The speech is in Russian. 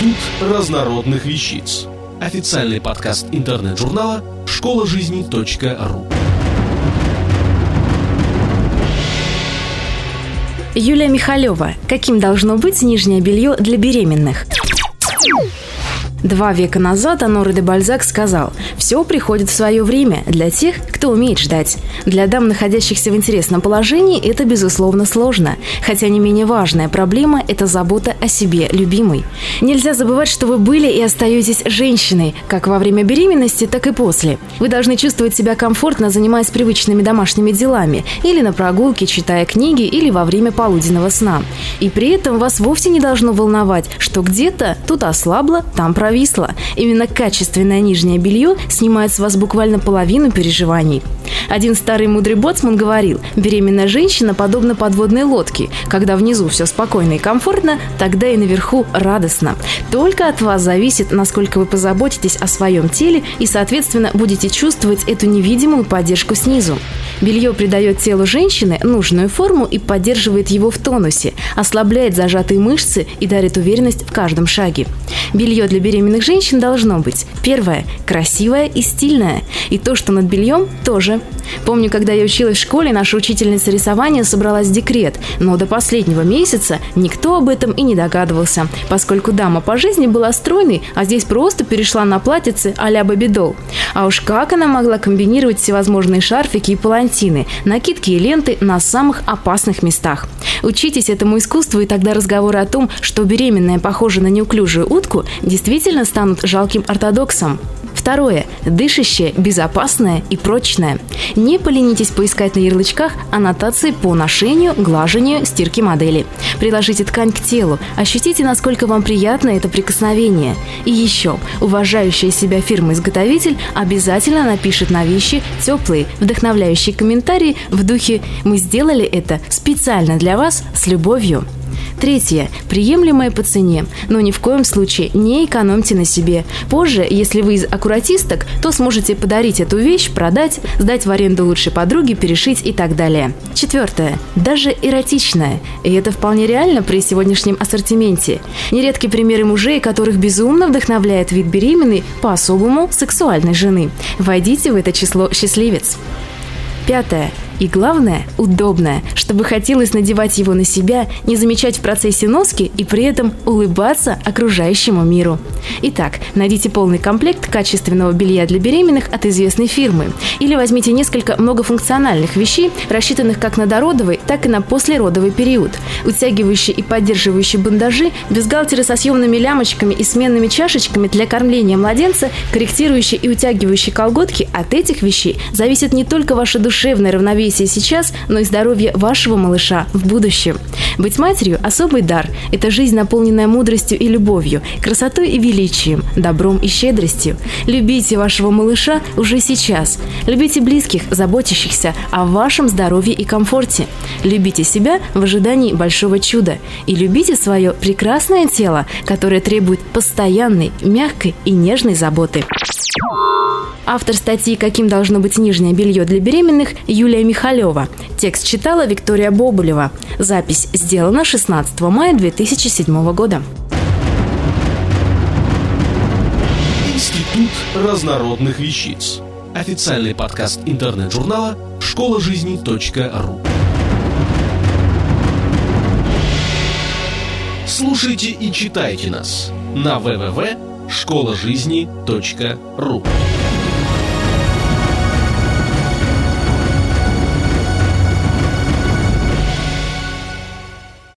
Институт разнородных вещиц. Официальный подкаст интернет-журнала школажизни.ру. Юлия Михалева. Каким должно быть нижнее белье для беременных? 2 века назад Оноре де Бальзак сказал: «Все приходит в свое время для тех, кто умеет ждать». Для дам, находящихся в интересном положении, это, безусловно, сложно. Хотя не менее важная проблема – это забота о себе любимой. Нельзя забывать, что вы были и остаетесь женщиной, как во время беременности, так и после. Вы должны чувствовать себя комфортно, занимаясь привычными домашними делами, или на прогулке, читая книги, или во время полуденного сна. И при этом вас вовсе не должно волновать, что где-то тут ослабло, там провисло. Именно качественное нижнее белье снимает с вас буквально половину переживаний. Один старый мудрый боцман говорил: беременная женщина подобна подводной лодке. Когда внизу все спокойно и комфортно, тогда и наверху радостно. Только от вас зависит, насколько вы позаботитесь о своем теле и, соответственно, будете чувствовать эту невидимую поддержку снизу. Белье придает телу женщины нужную форму и поддерживает его в тонусе, ослабляет зажатые мышцы и дарит уверенность в каждом шаге. Белье для беременных женщин должно быть: первое – красивое и стильное. И то, что над бельем, тоже. Помню, когда я училась в школе, наша учительница рисования собралась в декрет, но до последнего месяца никто об этом и не догадывался, поскольку дама по жизни была стройной, а здесь просто перешла на платьице а-ля Бэби Долл. А уж как она могла комбинировать всевозможные шарфики и палантины, накидки и ленты на самых опасных местах. Учитесь этому искусству, и тогда разговоры о том, что беременная похожа на неуклюжую утку, действительно станут жалким ортодоксом. Второе – дышащее, безопасное и прочное. Не поленитесь поискать на ярлычках аннотации по ношению, глажению, стирке модели. Приложите ткань к телу, ощутите, насколько вам приятно это прикосновение. И еще, уважающая себя фирма-изготовитель обязательно напишет на вещи теплые, вдохновляющие комментарии в духе «Мы сделали это специально для вас с любовью». Третье – приемлемое по цене, но ни в коем случае не экономьте на себе. Позже, если вы из аккуратисток, то сможете подарить эту вещь, продать, сдать в аренду лучшей подруге, перешить и так далее. Четвертое – даже эротичное. И это вполне реально при сегодняшнем ассортименте. Нередки примеры мужей, которых безумно вдохновляет вид беременной по-особому сексуальной жены. Войдите в это число счастливец. Пятое. И главное – удобное, чтобы хотелось надевать его на себя, не замечать в процессе носки и при этом улыбаться окружающему миру. Итак, найдите полный комплект качественного белья для беременных от известной фирмы. Или возьмите несколько многофункциональных вещей, рассчитанных как на дородовый, так и на послеродовый период. Утягивающие и поддерживающие бандажи, бюстгальтеры со съемными лямочками и сменными чашечками для кормления младенца, корректирующие и утягивающие колготки – от этих вещей зависит не только ваше душевное равновесие сейчас, но и здоровье вашего малыша в будущем. Быть матерью – особый дар. Это жизнь, наполненная мудростью и любовью, красотой и величием, добром и щедростью. Любите вашего малыша уже сейчас. Любите близких, заботящихся о вашем здоровье и комфорте. Любите себя в ожидании большого чуда. И любите свое прекрасное тело, которое требует постоянной, мягкой и нежной заботы. Автор статьи «Каким должно быть нижнее белье для беременных» Юлия Михалева. Текст читала Виктория Бобулева. Запись сделана 16 мая 2007 года. Институт разнородных вещиц. Официальный подкаст интернет-журнала школажизни.ру. Слушайте и читайте нас на www.школажизни.ру.